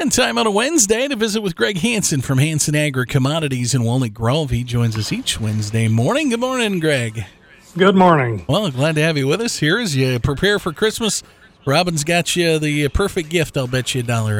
And time on a Wednesday to visit with Greg Hansen from Hansen Agri-Commodities in Walnut Grove. He joins us each Wednesday morning. Good morning, Greg. Good morning. Well, glad to have you with us here as you prepare for Christmas. Robin's got you the perfect gift, I'll bet you $1,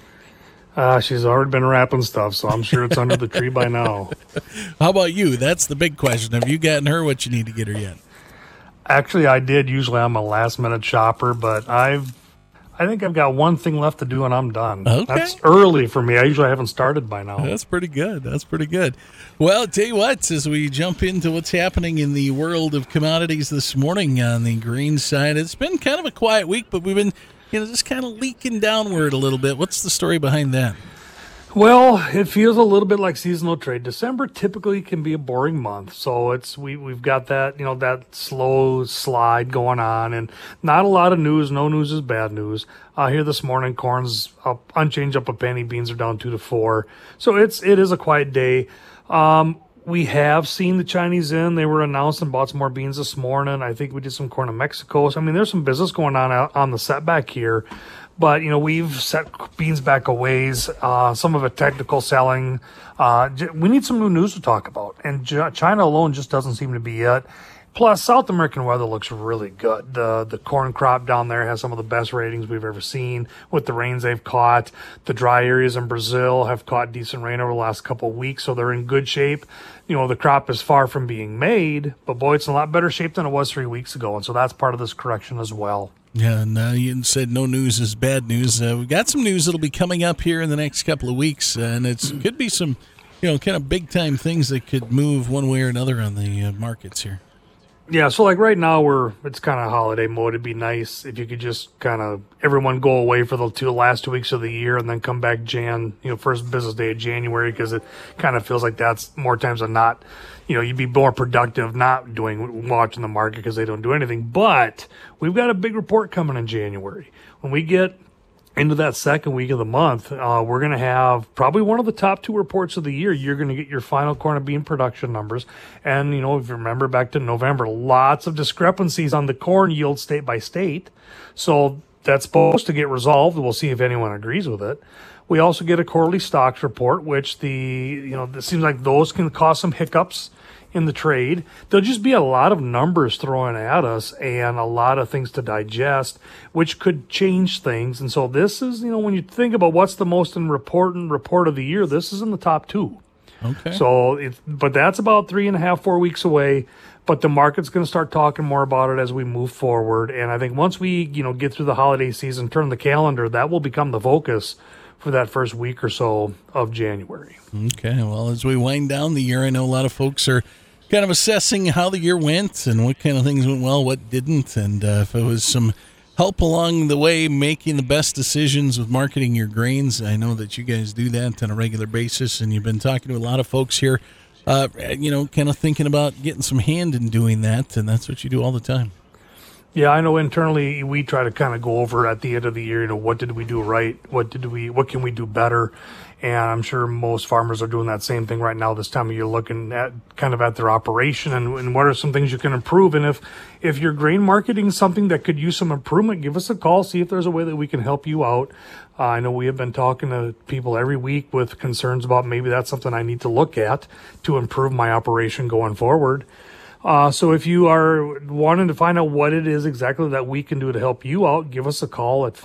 right? She's already been wrapping stuff, so I'm sure it's under the tree by now. How about you? That's the big question. Have you gotten her what you need to get her yet? Actually, I did. Usually I'm a last-minute shopper, but I think I've got one thing left to do, and I'm done. Okay. That's early for me. I usually haven't started by now. That's pretty good. Well, I'll tell you what, as we jump into what's happening in the world of commodities this morning on the grain side, it's been kind of a quiet week, but we've been just kind of leaking downward a little bit. What's the story behind that? Well, it feels a little bit like seasonal trade. December typically can be a boring month, so we've got that that slow slide going on, and not a lot of news. No news is bad news. Here this morning, corn's up, unchanged up a penny. Beans are down 2 to 4. So it is a quiet day. We have seen the Chinese in. They were announced and bought some more beans this morning. I think we did some corn in Mexico. So, there's some business going on the setback here. But, we've set beans back a ways. Some of it technical selling. We need some new news to talk about. And China alone just doesn't seem to be it. Plus, South American weather looks really good. The corn crop down there has some of the best ratings we've ever seen with the rains they've caught. The dry areas in Brazil have caught decent rain over the last couple of weeks, so they're in good shape. The crop is far from being made, but boy, it's in a lot better shape than it was 3 weeks ago, and so that's part of this correction as well. Yeah, and you said no news is bad news. We've got some news that'll be coming up here in the next couple of weeks, and it could be some, kind of big-time things that could move one way or another on the markets here. Yeah, so like right now it's kind of holiday mode. It'd be nice if you could just kind of everyone go away for the last 2 weeks of the year and then come back first business day of January, because it kind of feels like that's more times than not, you'd be more productive not watching the market because they don't do anything. But we've got a big report coming in January. When we get into that second week of the month, we're going to have probably one of the top 2 reports of the year. You're going to get your final corn and bean production numbers. And, if you remember back to November, lots of discrepancies on the corn yield state by state. So that's supposed to get resolved. We'll see if anyone agrees with it. We also get a quarterly stocks report, which it seems like those can cause some hiccups in the trade. There'll just be a lot of numbers thrown at us and a lot of things to digest, which could change things. And so this is, when you think about what's the most important report of the year, this is in the top 2. Okay. So, but that's about 3.5, 4 weeks away. But the market's going to start talking more about it as we move forward. And I think once we, get through the holiday season, turn the calendar, that will become the focus for that first week or so of January. Okay. Well, as we wind down the year, I know a lot of folks are kind of assessing how the year went and what kind of things went well, what didn't, and if it was some help along the way making the best decisions with marketing your grains. I know that you guys do that on a regular basis, and you've been talking to a lot of folks here, kind of thinking about getting some hand in doing that, and that's what you do all the time. Yeah, I know internally we try to kind of go over at the end of the year, what did we do right? What can we do better? And I'm sure most farmers are doing that same thing right now. This time of year, looking at their operation and what are some things you can improve. And if your grain marketing is something that could use some improvement, give us a call. See if there's a way that we can help you out. I know we have been talking to people every week with concerns about maybe that's something I need to look at to improve my operation going forward. So if you are wanting to find out what it is exactly that we can do to help you out, give us a call at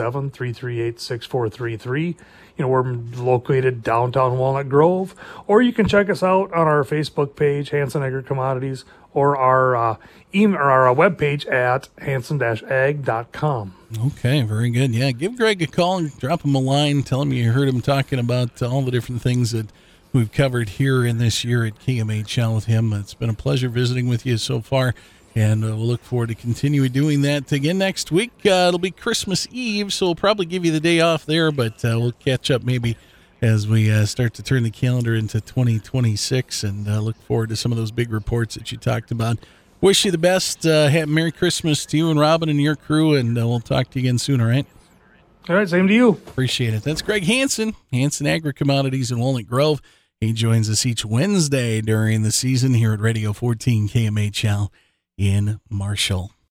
507-338-6433. We're located downtown Walnut Grove, or you can check us out on our Facebook page, Hansen Agri-Commodities, or our email or our webpage at hansen-ag.com. Okay, very good. Yeah, give Greg a call and drop him a line. Tell him you heard him talking about all the different things that we've covered here in this year at KMHL with him. It's been a pleasure visiting with you so far, and we'll look forward to continuing doing that again next week. It'll be Christmas Eve, so we'll probably give you the day off there, but we'll catch up maybe as we start to turn the calendar into 2026 and look forward to some of those big reports that you talked about. Wish you the best. Merry Christmas to you and Robin and your crew, and we'll talk to you again soon, all right? All right, same to you. Appreciate it. That's Greg Hansen, Hansen Agri-Commodities in Walnut Grove. He joins us each Wednesday during the season here at Radio 14 KMHL in Marshall.